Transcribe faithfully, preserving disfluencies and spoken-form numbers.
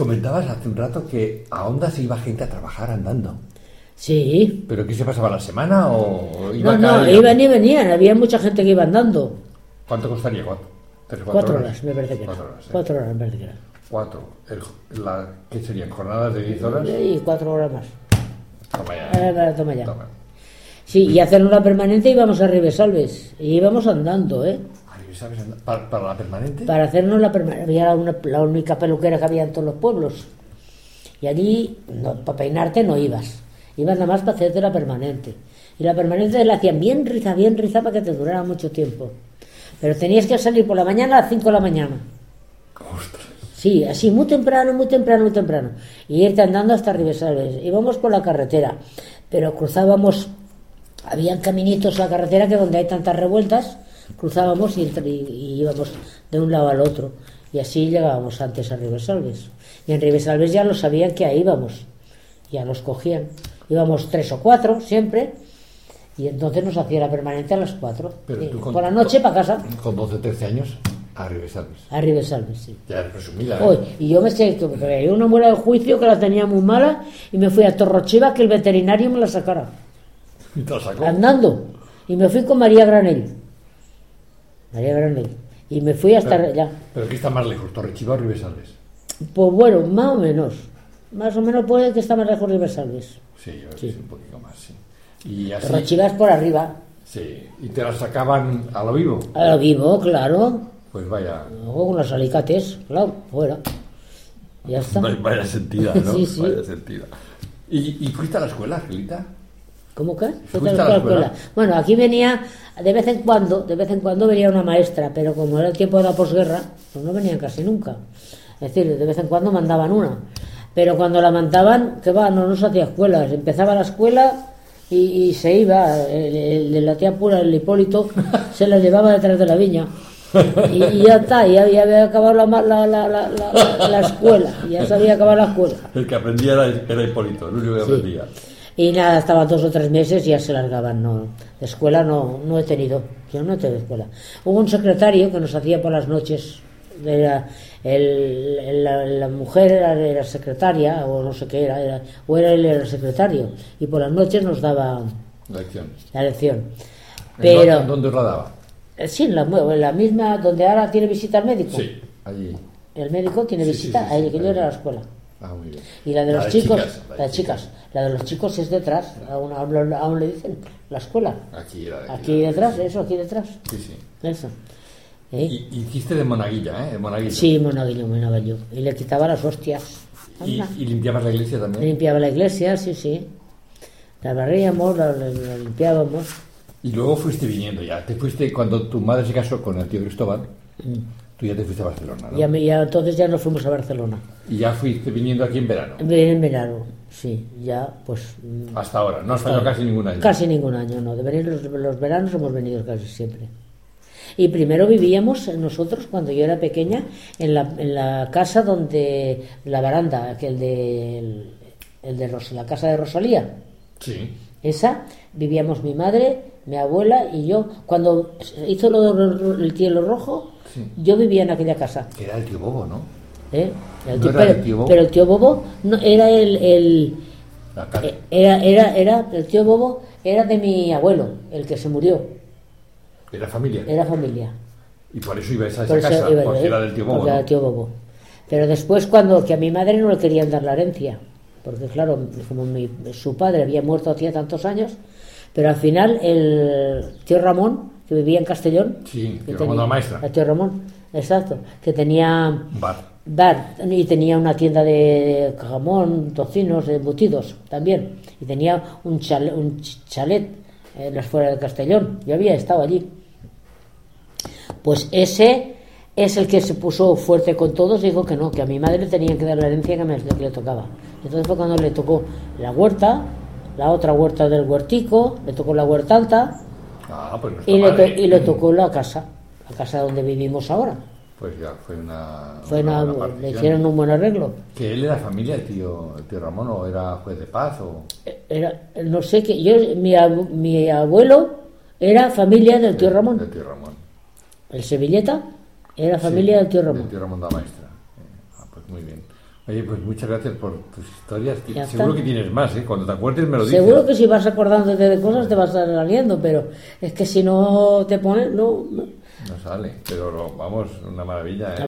comentabas hace un rato que a Onda se iba gente a trabajar andando. Sí. ¿Pero qué se pasaba la semana o iba No, cada no, día? iban y venían. Había mucha gente que iba andando. ¿Cuánto costaría? ¿Cuatro, tres, cuatro, Cuatro horas? horas, me parece que era. Cuatro horas, ¿eh? Cuatro horas, me parece que era. Cuatro. El, la, ¿Qué serían? ¿Jornadas de diez horas? Y cuatro horas más. Toma ya. Eh, toma ya. Toma. Sí, y hacer una permanente íbamos a Ribesalves. Y íbamos andando, ¿eh? ¿Sabes? ¿Para, ¿Para la permanente? Para hacernos la permanente. Había una, la única peluquera que había en todos los pueblos. Y allí, no, para peinarte no ibas. Ibas nada más para hacerte la permanente. Y la permanente la hacían bien riza, bien riza para que te durara mucho tiempo. Pero tenías que salir por la mañana a las cinco de la mañana. ¡Ostras! Sí, así muy temprano, muy temprano, muy temprano. Y irte andando hasta Ribesalves. Íbamos por la carretera, pero cruzábamos, habían caminitos a la carretera que donde hay tantas revueltas, cruzábamos y, y, y íbamos de un lado al otro. Y así llegábamos antes a Ribesalves. Y en Ribesalves ya lo sabían que ahí íbamos. Ya nos cogían. Íbamos tres o cuatro siempre. Y entonces nos hacía la permanente a las cuatro. Sí, con, por la noche para casa. Con doce, trece años a Ribesalves. A Ribesalves, sí. Ya es resumida. Hoy, y yo me sé que había una muela de juicio que la tenía muy mala y me fui a Torrochiva que el veterinario me la sacara. ¿Y te la sacó? Andando. Y me fui con María Granell. María Granell. Y me fui hasta pero, allá. ¿Pero qué está más lejos, Torrechiva o Ribesalves? Pues bueno, más o menos. Más o menos puede que está más lejos Ribesalves. Sí, yo sí. sí, un poquito más, sí. Y así, Torrochiva es por arriba. Sí, y te la sacaban a lo vivo. A lo vivo, claro. Pues vaya. Luego con los alicates, claro, fuera. Ya está. Vaya sentida, ¿no? Sí, sí. Vaya sentida. ¿Y, ¿Y fuiste a la escuela, Angelita? ¿Cómo que? ¿Fuiste a la escuela? escuela? Bueno, aquí venía, de vez en cuando, de vez en cuando venía una maestra, pero como era el tiempo de la posguerra, pues no venían casi nunca. Es decir, de vez en cuando mandaban una. Pero cuando la mandaban, que va, no nos hacía escuelas. Empezaba la escuela y, y se iba. El, el, el, la tía pura, el Hipólito, se la llevaba detrás de la viña. Y, y ya está, ya, ya había acabado la, la, la, la, la, la escuela, ya sabía acabar la escuela. El que aprendía era, era Hipólito, el único que sí. aprendía. Y nada, estaba dos o tres meses y ya se largaban. No, de escuela no, no he tenido, yo no he tenido escuela. Hubo un secretario que nos hacía por las noches, era el, la, la mujer era, era secretaria o no sé qué era, era, o era él era el secretario, y por las noches nos daba la lección. La lección. Pero, ¿En dónde os la daba? Sí, en la, en la misma, donde ahora tiene visita el médico. Sí, allí. El médico tiene sí, visita, sí, sí, ahí sí, que sí, yo era la escuela. Ah, muy bien. Y la de la los de chicos, chicas, la de, la de chicas. chicas, la de los chicos es detrás, aún, aún, aún le dicen la escuela. Aquí era de Aquí detrás, eso, aquí detrás. Sí, sí. Eso. ¿Eh? Y, y hiciste de monaguilla, ¿eh? De monaguillo. Sí, monaguillo, monaguillo. Y le quitaba las hostias. ¿Y, ¿Y limpiabas la iglesia también? Limpiaba la iglesia, sí, sí. La barríamos, la, la, la limpiábamos. Y luego fuiste viniendo ya. Te fuiste, cuando tu madre se casó con el tío Cristóbal, mm. tú ya te fuiste a Barcelona, ¿no? Ya, ya, entonces ya nos fuimos a Barcelona. Y ya fuiste viniendo aquí en verano. En verano, sí, ya pues... Hasta ahora, no has fallado casi ningún año. Casi ningún año, no. De venir los, los veranos hemos venido casi siempre. Y primero vivíamos nosotros, cuando yo era pequeña, en la, en la casa donde... La baranda, que el de... El, el de Ros, la casa de Rosalía. Sí. Esa, vivíamos mi madre, mi abuela y yo. Cuando hizo lo, lo, el cielo rojo, sí. Yo vivía en aquella casa. Que era el tío Bobo, ¿no? ¿Eh? El ¿No tío, era pero, el tío Bobo? Pero el tío Bobo no, era el... el era, era, era, el tío Bobo era de mi abuelo, el que se murió. ¿Era familia? Era familia. Y por eso ibas a esa casa, iba, porque ¿eh? era del tío Bobo, porque ¿no? era el tío Bobo. Pero después, cuando que a mi madre no le querían dar la herencia, porque claro, como mi, su padre había muerto hacía tantos años, pero al final el tío Ramón, que vivía en Castellón, sí, que tío tenía, Ramón la maestra, el tío Ramón, exacto, que tenía bar. bar y tenía una tienda de jamón, tocinos, embutidos también, y tenía un chalet, un chalet en las fueras de Castellón. Yo había estado allí. Pues ese es el que se puso fuerte con todos y dijo que no, que a mi madre le tenían que dar la herencia que, me, que le tocaba. Entonces fue cuando le tocó la huerta, la otra huerta del huertico, le tocó la huerta alta, ah, pues y, le to, y le tocó la casa, la casa donde vivimos ahora. Pues ya, fue una... Fue una, una le hicieron un buen arreglo. ¿Que él era familia, el tío, el tío Ramón, o era juez de paz? O... Era, no sé, que yo, mi, mi abuelo era familia del tío Ramón. Del tío Ramón. El Sevilleta era familia sí, del tío Ramón. Del tío Ramón la maestra. Ah, pues muy bien. Oye, pues muchas gracias por tus historias. Ya Seguro está. que tienes más, ¿eh? Cuando te acuerdes me lo dices. Seguro que si vas acordándote de cosas te vas saliendo, pero es que si no te pones, no, no. No sale, pero lo- vamos, una maravilla, ¿eh?